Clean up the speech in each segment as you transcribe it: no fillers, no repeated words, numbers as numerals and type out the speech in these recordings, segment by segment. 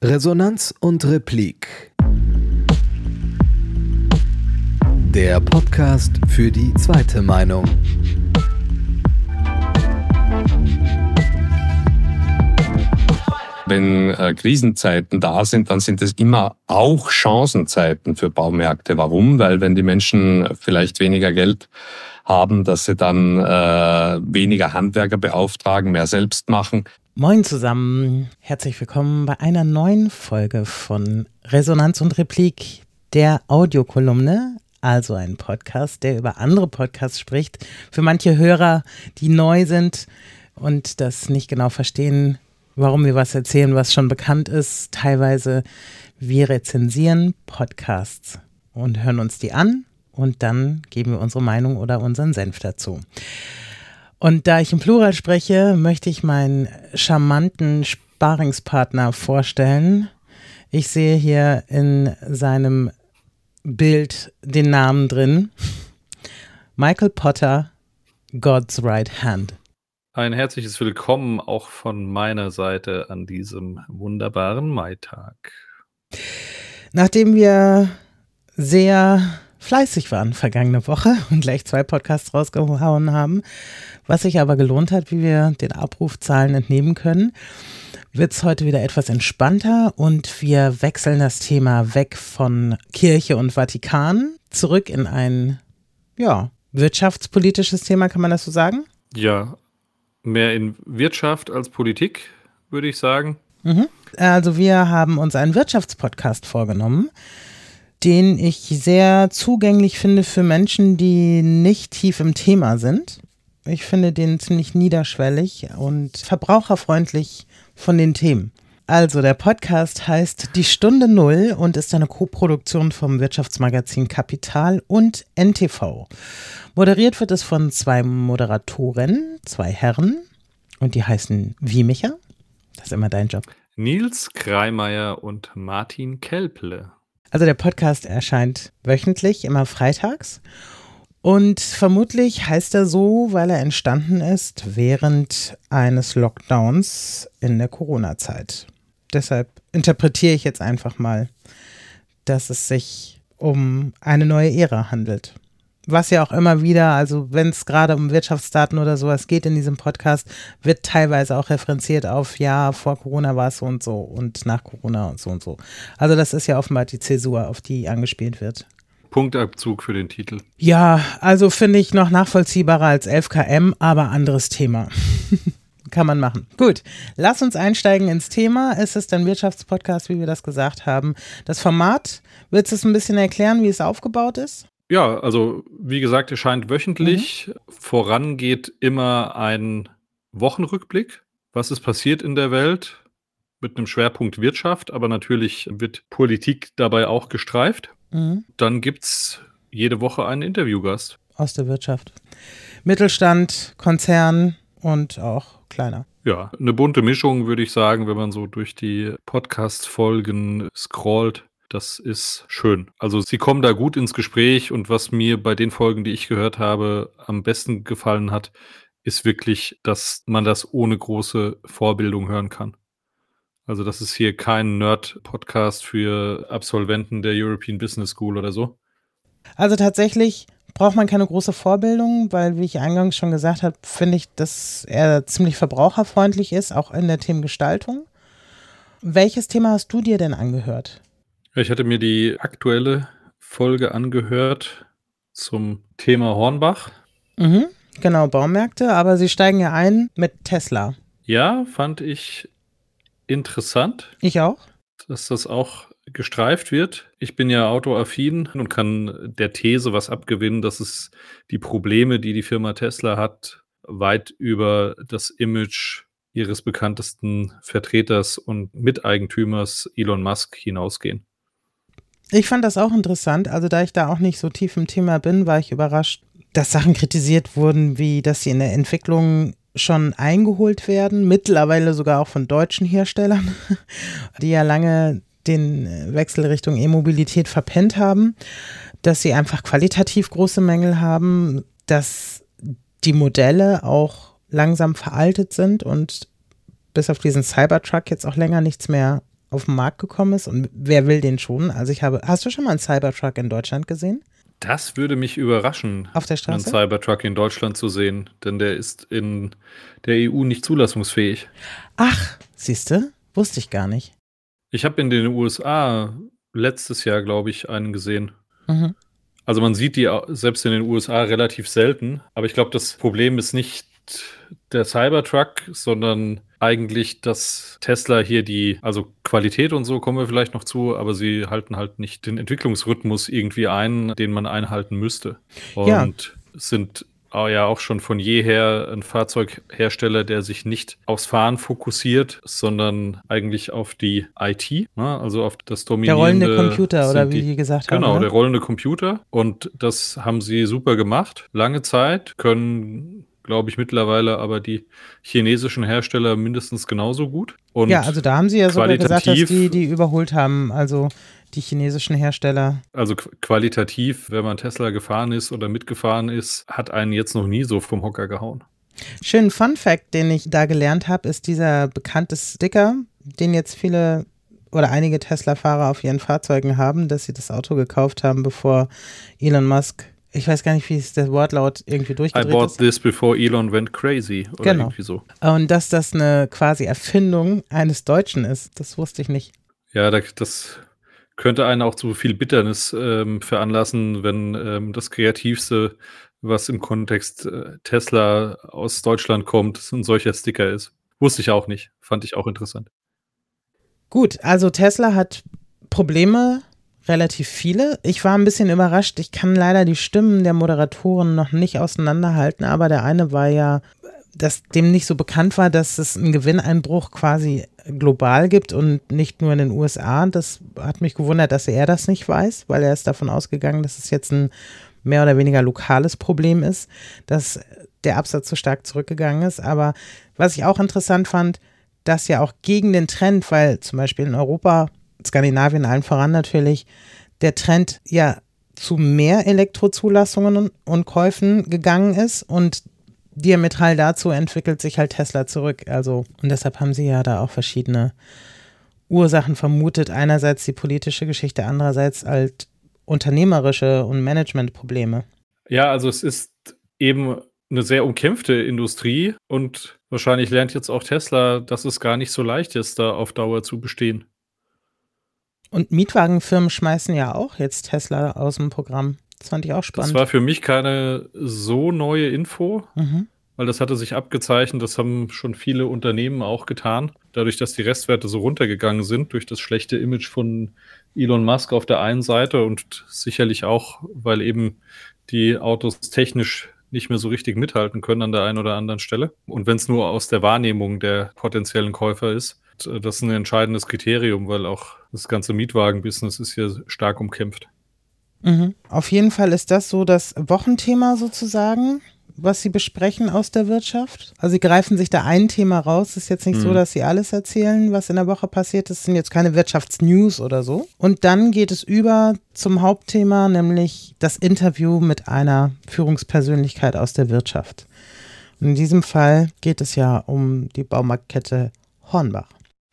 Resonanz und Replik. Der Podcast für die zweite Meinung. Wenn Krisenzeiten da sind, dann sind es immer auch Chancenzeiten für Baumärkte. Warum? Weil wenn die Menschen vielleicht weniger Geld haben, dass sie dann weniger Handwerker beauftragen, mehr selbst machen. Moin zusammen, herzlich willkommen bei einer neuen Folge von Resonanz und Replik, der Audiokolumne, also ein Podcast, der über andere Podcasts spricht. Für manche Hörer, die neu sind und das nicht genau verstehen, warum wir was erzählen, was schon bekannt ist. Teilweise wir rezensieren Podcasts und hören uns die an und dann geben wir unsere Meinung oder unseren Senf dazu. Und da ich im Plural spreche, möchte ich meinen charmanten Sparingspartner vorstellen. Ich sehe hier in seinem Bild den Namen drin. Michael Potter, God's Right Hand. Ein herzliches Willkommen auch von meiner Seite an diesem wunderbaren Maitag. Nachdem wir sehr fleißig waren vergangene Woche und gleich 2 Podcasts rausgehauen haben, was sich aber gelohnt hat, wie wir den Abrufzahlen entnehmen können, wird es heute wieder etwas entspannter und wir wechseln das Thema weg von Kirche und Vatikan zurück in ein, wirtschaftspolitisches Thema, kann man das so sagen? Ja, mehr in Wirtschaft als Politik, würde ich sagen. Also wir haben uns einen Wirtschaftspodcast vorgenommen, den ich sehr zugänglich finde für Menschen, die nicht tief im Thema sind. Ich finde den ziemlich niederschwellig und verbraucherfreundlich von den Themen. Also der Podcast heißt Die Stunde Null und ist eine Koproduktion vom Wirtschaftsmagazin Kapital und NTV. Moderiert wird es von 2 Moderatoren, 2 Herren und die heißen wie Micha? Das ist immer dein Job. Nils Kreimeier und Martin Kelple. Also der Podcast erscheint wöchentlich, immer freitags. Und vermutlich heißt er so, weil er entstanden ist während eines Lockdowns in der Corona-Zeit. Deshalb interpretiere ich jetzt einfach mal, dass es sich um eine neue Ära handelt. Was ja auch immer wieder, also wenn es gerade um Wirtschaftsdaten oder sowas geht in diesem Podcast, wird teilweise auch referenziert auf, ja, vor Corona war es so und nach Corona und so. Also das ist ja offenbar die Zäsur, auf die angespielt wird. Punktabzug für den Titel. Ja, also finde ich noch nachvollziehbarer als 11 km, aber anderes Thema. Kann man machen. Gut, lass uns einsteigen ins Thema. Es ist ein Wirtschaftspodcast, wie wir das gesagt haben. Das Format, willst du es ein bisschen erklären, wie es aufgebaut ist? Ja, also wie gesagt, erscheint wöchentlich. Voran geht immer ein Wochenrückblick. Was ist passiert in der Welt? Mit einem Schwerpunkt Wirtschaft, aber natürlich wird Politik dabei auch gestreift. Dann gibt es jede Woche einen Interviewgast. Aus der Wirtschaft. Mittelstand, Konzern und auch kleiner. Ja, eine bunte Mischung, würde ich sagen, wenn man so durch die Podcast-Folgen scrollt. Das ist schön. Also sie kommen da gut ins Gespräch und was mir bei den Folgen, die ich gehört habe, am besten gefallen hat, ist wirklich, dass man das ohne große Vorbildung hören kann. Also das ist hier kein Nerd-Podcast für Absolventen der European Business School oder so. Also tatsächlich braucht man keine große Vorbildung, weil, wie ich eingangs schon gesagt habe, finde ich, dass er ziemlich verbraucherfreundlich ist, auch in der Themengestaltung. Welches Thema hast du dir denn angehört? Ich hatte mir die aktuelle Folge angehört zum Thema Hornbach. Genau, Baumärkte, aber sie steigen ja ein mit Tesla. Ja, fand ich interessant. Ich auch. Dass das auch gestreift wird. Ich bin ja autoaffin und kann der These was abgewinnen, dass es die Probleme, die die Firma Tesla hat, weit über das Image ihres bekanntesten Vertreters und Miteigentümers Elon Musk hinausgehen. Ich fand das auch interessant. Also da ich da auch nicht so tief im Thema bin, war ich überrascht, dass Sachen kritisiert wurden, wie dass sie in der Entwicklung schon eingeholt werden, mittlerweile sogar auch von deutschen Herstellern, die ja lange den Wechsel Richtung E-Mobilität verpennt haben, dass sie einfach qualitativ große Mängel haben, dass die Modelle auch langsam veraltet sind und bis auf diesen Cybertruck jetzt auch länger nichts mehr auf den Markt gekommen ist und wer will den schon? Also hast du schon mal einen Cybertruck in Deutschland gesehen? Das würde mich überraschen, Auf der einen Straße? Cybertruck in Deutschland zu sehen, denn der ist in der EU nicht zulassungsfähig. Ach, siehste, wusste ich gar nicht. Ich habe in den USA letztes Jahr, glaube ich, einen gesehen. Mhm. Also man sieht die selbst in den USA relativ selten, aber ich glaube, das Problem ist nicht der Cybertruck, sondern eigentlich, dass Tesla hier also Qualität und so kommen wir vielleicht noch zu, aber sie halten halt nicht den Entwicklungsrhythmus irgendwie ein, den man einhalten müsste. Ja. Und sind ja auch schon von jeher ein Fahrzeughersteller, der sich nicht aufs Fahren fokussiert, sondern eigentlich auf die IT, ne? Also auf das Der dominierende. rollende Computer oder wie die gesagt haben. Genau, ne? der rollende Computer. Und das haben sie super gemacht. Lange Zeit können, glaube ich, mittlerweile aber die chinesischen Hersteller mindestens genauso gut. Und Ja, also da haben sie ja sogar gesagt, dass qualitativ- die überholt haben, also die chinesischen Hersteller. Also qualitativ, wenn man Tesla gefahren ist oder mitgefahren ist, hat einen jetzt noch nie so vom Hocker gehauen. Schönen Fun-Fact, den ich da gelernt habe, ist dieser bekannte Sticker, den jetzt viele oder einige Tesla-Fahrer auf ihren Fahrzeugen haben, dass sie das Auto gekauft haben, bevor Elon Musk, ich weiß gar nicht, wie es der Wortlaut irgendwie I durchgedreht bought ist. this before Elon went crazy. Oder Genau. irgendwie so. Und dass das eine quasi Erfindung eines Deutschen ist, das wusste ich nicht. Ja, das könnte einen auch zu viel Bitternis veranlassen, wenn das Kreativste, was im Kontext Tesla aus Deutschland kommt, ein solcher Sticker ist. Wusste ich auch nicht. Fand ich auch interessant. Gut, also Tesla hat Probleme, relativ viele. Ich war ein bisschen überrascht. Ich kann leider die Stimmen der Moderatoren noch nicht auseinanderhalten, aber der eine war ja, dass dem nicht so bekannt war, dass es einen Gewinneinbruch quasi global gibt und nicht nur in den USA. Das hat mich gewundert, dass er das nicht weiß, weil er ist davon ausgegangen, dass es jetzt ein mehr oder weniger lokales Problem ist, dass der Absatz so stark zurückgegangen ist. Aber was ich auch interessant fand, dass ja auch gegen den Trend, weil zum Beispiel in Europa, Skandinavien allen voran natürlich, der Trend ja zu mehr Elektrozulassungen und Käufen gegangen ist und diametral dazu entwickelt sich halt Tesla zurück. Also, und deshalb haben sie ja da auch verschiedene Ursachen vermutet. Einerseits die politische Geschichte, andererseits halt unternehmerische und Managementprobleme. Ja, also es ist eben eine sehr umkämpfte Industrie und wahrscheinlich lernt jetzt auch Tesla, dass es gar nicht so leicht ist, da auf Dauer zu bestehen. Und Mietwagenfirmen schmeißen ja auch jetzt Tesla aus dem Programm. Das fand ich auch spannend. Das war für mich keine so neue Info, Mhm. weil das hatte sich abgezeichnet, das haben schon viele Unternehmen auch getan. Dadurch, dass die Restwerte so runtergegangen sind, durch das schlechte Image von Elon Musk auf der einen Seite und sicherlich auch, weil eben die Autos technisch nicht mehr so richtig mithalten können an der einen oder anderen Stelle. Und wenn es nur aus der Wahrnehmung der potenziellen Käufer ist, das ist ein entscheidendes Kriterium, weil auch das ganze Mietwagen-Business ist hier stark umkämpft. Mhm. Auf jeden Fall ist das so das Wochenthema sozusagen, was sie besprechen aus der Wirtschaft. Also sie greifen sich da ein Thema raus. Es ist jetzt nicht so, dass sie alles erzählen, was in der Woche passiert ist. Es sind jetzt keine Wirtschaftsnews oder so. Und dann geht es über zum Hauptthema, nämlich das Interview mit einer Führungspersönlichkeit aus der Wirtschaft. Und in diesem Fall geht es ja um die Baumarktkette Hornbach.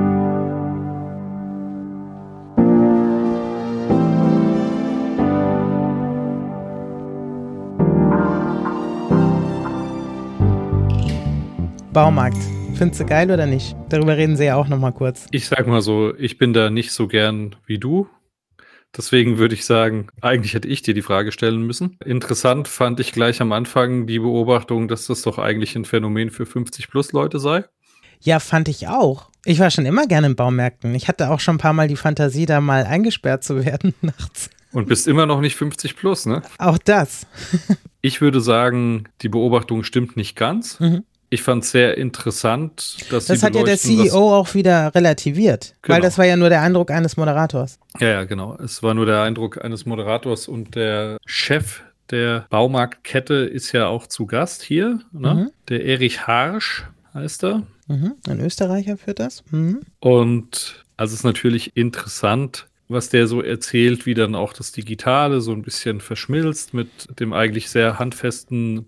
Baumarkt. Findest du geil oder nicht? Darüber reden sie ja auch nochmal kurz. Ich sag mal so, ich bin da nicht so gern wie du. Deswegen würde ich sagen, eigentlich hätte ich dir die Frage stellen müssen. Interessant fand ich gleich am Anfang die Beobachtung, dass das doch eigentlich ein Phänomen für 50-plus-Leute sei. Ja, fand ich auch. Ich war schon immer gerne in Baumärkten. Ich hatte auch schon ein paar Mal die Fantasie, da mal eingesperrt zu werden nachts. Und bist immer noch nicht 50 plus, ne? Auch das. Ich würde sagen, die Beobachtung stimmt nicht ganz. Mhm. Ich fand es sehr interessant, dass Das sie hat ja der beleuchten, CEO auch wieder relativiert, weil Genau. das war ja nur der Eindruck eines Moderators. Ja, genau. Es war nur der Eindruck eines Moderators und der Chef der Baumarktkette ist ja auch zu Gast hier. Ne? Mhm. Der Erich Harsch heißt er. Mhm. Ein Österreicher führt das. Mhm. Und also es ist natürlich interessant, was der so erzählt, wie dann auch das Digitale so ein bisschen verschmilzt mit dem eigentlich sehr handfesten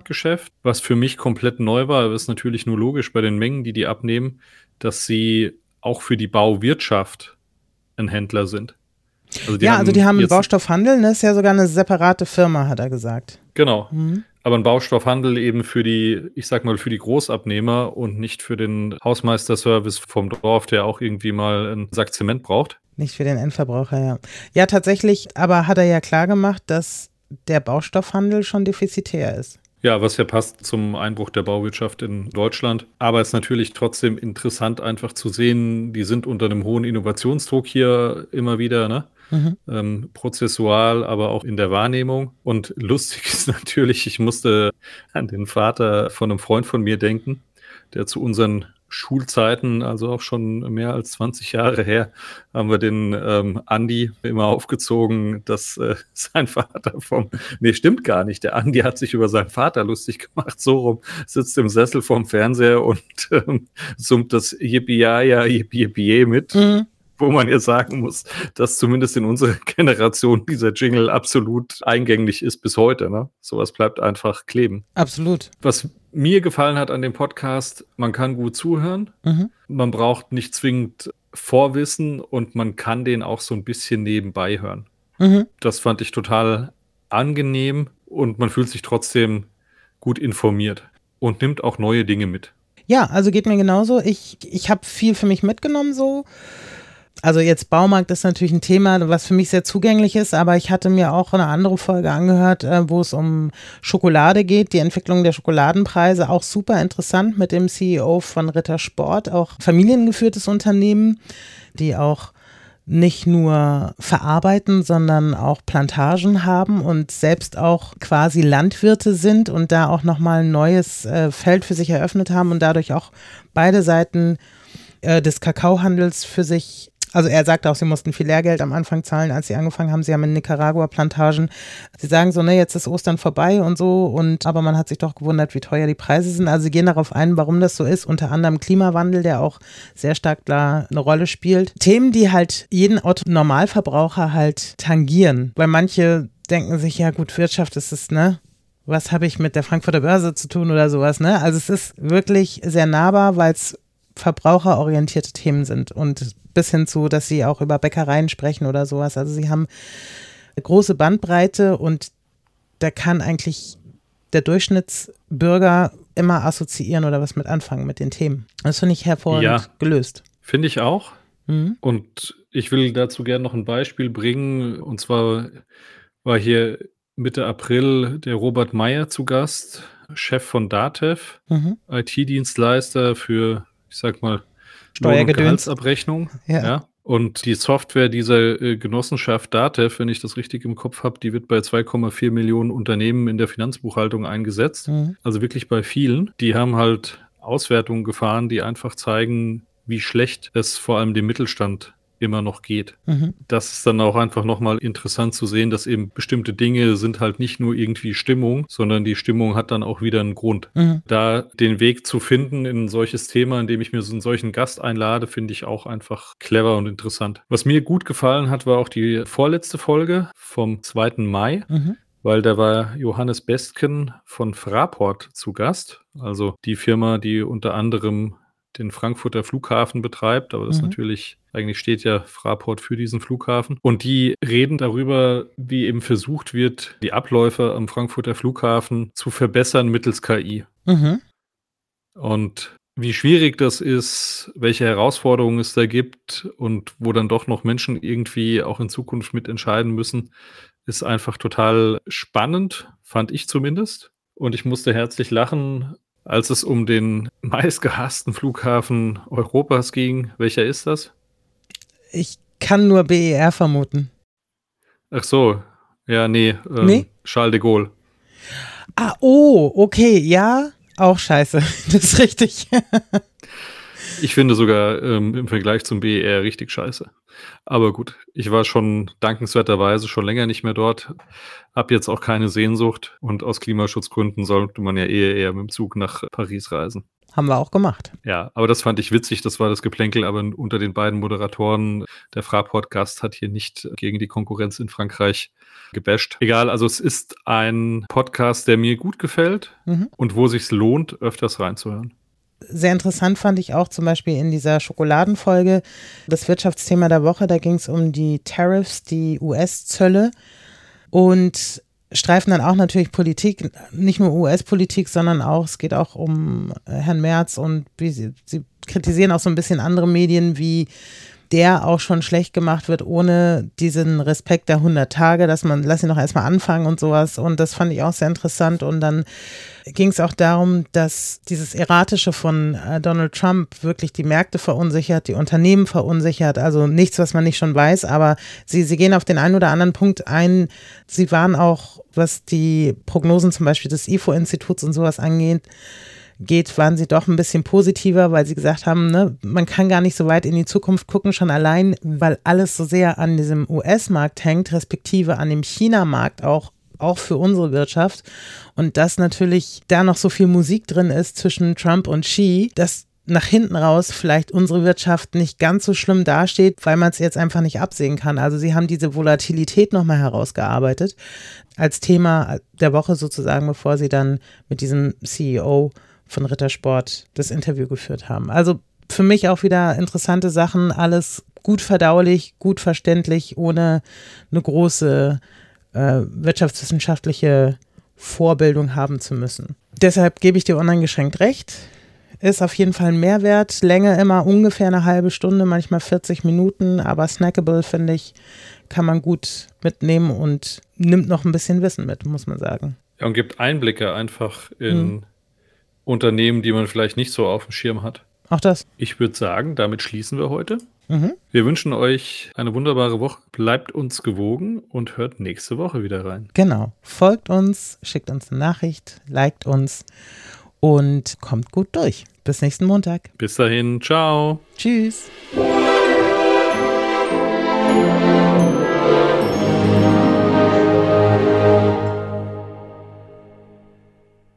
Baumarktgeschäft, was für mich komplett neu war. Aber ist natürlich nur logisch bei den Mengen, die abnehmen, dass sie auch für die Bauwirtschaft ein Händler sind. Also die haben einen Baustoffhandel, das ist ja sogar eine separate Firma, hat er gesagt. Genau. Aber ein Baustoffhandel eben für die, ich sag mal, für die Großabnehmer und nicht für den Hausmeisterservice vom Dorf, der auch irgendwie mal einen Sack Zement braucht. Nicht für den Endverbraucher, ja. Ja, tatsächlich, aber hat er ja klar gemacht, dass der Baustoffhandel schon defizitär ist. Ja, was ja passt zum Einbruch der Bauwirtschaft in Deutschland. Aber es ist natürlich trotzdem interessant, einfach zu sehen, die sind unter einem hohen Innovationsdruck hier immer wieder, ne? Prozessual, aber auch in der Wahrnehmung. Und lustig ist natürlich, ich musste an den Vater von einem Freund von mir denken, der zu unseren Schulzeiten, also auch schon mehr als 20 Jahre her, haben wir den Andi immer aufgezogen, dass sein Vater stimmt gar nicht. Der Andi hat sich über seinen Vater lustig gemacht, so rum, sitzt im Sessel vorm Fernseher und summt das Yippie-Ja-Ja, Yippie-Yippie mit. Wo man ja sagen muss, dass zumindest in unserer Generation dieser Jingle absolut eingänglich ist bis heute. Ne? Sowas bleibt einfach kleben. Absolut. Was mir gefallen hat an dem Podcast, man kann gut zuhören, man braucht nicht zwingend Vorwissen und man kann den auch so ein bisschen nebenbei hören. Das fand ich total angenehm und man fühlt sich trotzdem gut informiert und nimmt auch neue Dinge mit. Ja, also geht mir genauso. Ich habe viel für mich mitgenommen so. Also jetzt Baumarkt ist natürlich ein Thema, was für mich sehr zugänglich ist, aber ich hatte mir auch eine andere Folge angehört, wo es um Schokolade geht, die Entwicklung der Schokoladenpreise, auch super interessant mit dem CEO von Ritter Sport, auch familiengeführtes Unternehmen, die auch nicht nur verarbeiten, sondern auch Plantagen haben und selbst auch quasi Landwirte sind und da auch nochmal ein neues Feld für sich eröffnet haben und dadurch auch beide Seiten des Kakaohandels für sich. Also er sagte auch, sie mussten viel Lehrgeld am Anfang zahlen, als sie angefangen haben. Sie haben in Nicaragua Plantagen. Sie sagen so, ne, jetzt ist Ostern vorbei und so. Aber man hat sich doch gewundert, wie teuer die Preise sind. Also sie gehen darauf ein, warum das so ist. Unter anderem Klimawandel, der auch sehr stark da eine Rolle spielt. Themen, die halt jeden Normalverbraucher halt tangieren. Weil manche denken sich, ja gut, Wirtschaft ist es, ne? Was habe ich mit der Frankfurter Börse zu tun oder sowas, ne? Also es ist wirklich sehr nahbar, weil es verbraucherorientierte Themen sind und bis hin zu, dass sie auch über Bäckereien sprechen oder sowas. Also sie haben eine große Bandbreite und da kann eigentlich der Durchschnittsbürger immer assoziieren oder was mit anfangen mit den Themen. Das finde ich hervorragend gelöst. Finde ich auch. Und ich will dazu gerne noch ein Beispiel bringen. Und zwar war hier Mitte April der Robert Meyer zu Gast, Chef von DATEV, IT-Dienstleister für, ich sag mal, Lohn- und Gehaltsabrechnung. Ja. Und die Software dieser Genossenschaft DATEV, wenn ich das richtig im Kopf habe, die wird bei 2,4 Millionen Unternehmen in der Finanzbuchhaltung eingesetzt. Also wirklich bei vielen. Die haben halt Auswertungen gefahren, die einfach zeigen, wie schlecht es vor allem dem Mittelstand immer noch geht. Das ist dann auch einfach nochmal interessant zu sehen, dass eben bestimmte Dinge sind halt nicht nur irgendwie Stimmung, sondern die Stimmung hat dann auch wieder einen Grund. Da den Weg zu finden in ein solches Thema, in dem ich mir so einen solchen Gast einlade, finde ich auch einfach clever und interessant. Was mir gut gefallen hat, war auch die vorletzte Folge vom 2. Mai. Weil da war Johannes Bestken von Fraport zu Gast, also die Firma, die unter anderem den Frankfurter Flughafen betreibt, aber das natürlich, eigentlich steht ja Fraport für diesen Flughafen. Und die reden darüber, wie eben versucht wird, die Abläufe am Frankfurter Flughafen zu verbessern mittels KI. Und wie schwierig das ist, welche Herausforderungen es da gibt und wo dann doch noch Menschen irgendwie auch in Zukunft mitentscheiden müssen, ist einfach total spannend, fand ich zumindest. Und ich musste herzlich lachen, als es um den meistgehassten Flughafen Europas ging. Welcher ist das? Ich kann nur BER vermuten. Ach so, ja, nee. Charles de Gaulle. Ah, oh, okay, ja, auch scheiße, das ist richtig. Ich finde sogar im Vergleich zum BER richtig scheiße. Aber gut, ich war schon dankenswerterweise schon länger nicht mehr dort, habe jetzt auch keine Sehnsucht und aus Klimaschutzgründen sollte man ja eher mit dem Zug nach Paris reisen. Haben wir auch gemacht. Ja, aber das fand ich witzig, das war das Geplänkel, aber unter den beiden Moderatoren, der Fraport-Gast hat hier nicht gegen die Konkurrenz in Frankreich gebasht. Egal, also es ist ein Podcast, der mir gut gefällt und wo sich's lohnt, öfters reinzuhören. sehr interessant fand ich auch zum Beispiel in dieser Schokoladenfolge das Wirtschaftsthema der Woche. Da ging es um die Tariffs, die US-Zölle und streifen dann auch natürlich Politik, nicht nur US-Politik, sondern auch, es geht auch um Herrn Merz und sie kritisieren auch so ein bisschen andere Medien, wie der auch schon schlecht gemacht wird, ohne diesen Respekt der 100 Tage, dass man, lass ihn doch erstmal anfangen und sowas. Und das fand ich auch sehr interessant. Und dann ging es auch darum, dass dieses Erratische von Donald Trump wirklich die Märkte verunsichert, die Unternehmen verunsichert. Also nichts, was man nicht schon weiß, aber sie gehen auf den einen oder anderen Punkt ein. Sie waren auch, was die Prognosen zum Beispiel des IFO-Instituts und sowas angeht, waren sie doch ein bisschen positiver, weil sie gesagt haben, ne, man kann gar nicht so weit in die Zukunft gucken, schon allein, weil alles so sehr an diesem US-Markt hängt, respektive an dem China-Markt auch für unsere Wirtschaft. Und dass natürlich da noch so viel Musik drin ist zwischen Trump und Xi, dass nach hinten raus vielleicht unsere Wirtschaft nicht ganz so schlimm dasteht, weil man es jetzt einfach nicht absehen kann. Also sie haben diese Volatilität nochmal herausgearbeitet als Thema der Woche sozusagen, bevor sie dann mit diesem CEO von Rittersport das Interview geführt haben. Also für mich auch wieder interessante Sachen, alles gut verdaulich, gut verständlich, ohne eine große wirtschaftswissenschaftliche Vorbildung haben zu müssen. Deshalb gebe ich dir uneingeschränkt recht. Ist auf jeden Fall ein Mehrwert. Länge immer ungefähr eine halbe Stunde, manchmal 40 Minuten, aber snackable, finde ich, kann man gut mitnehmen und nimmt noch ein bisschen Wissen mit, muss man sagen. Ja, und gibt Einblicke einfach in Unternehmen, die man vielleicht nicht so auf dem Schirm hat. Auch das. Ich würde sagen, damit schließen wir heute. Wir wünschen euch eine wunderbare Woche. Bleibt uns gewogen und hört nächste Woche wieder rein. Genau. Folgt uns, schickt uns eine Nachricht, liked uns und kommt gut durch. Bis nächsten Montag. Bis dahin. Ciao. Tschüss.